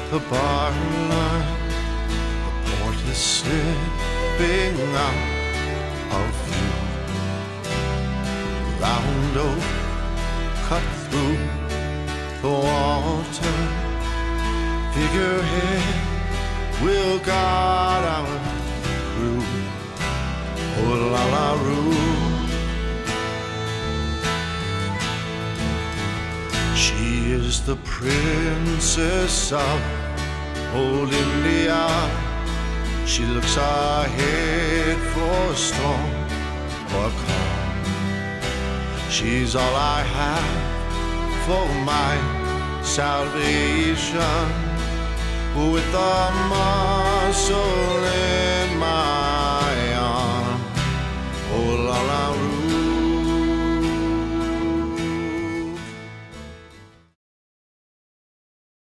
the bar line, the port is slipping out of view. Round oak cut through the water, figurehead will guard our crew. Oh, la la roo. She is the princess of old India. She looks ahead for storm or calm. She's all I have for my salvation. With a muscle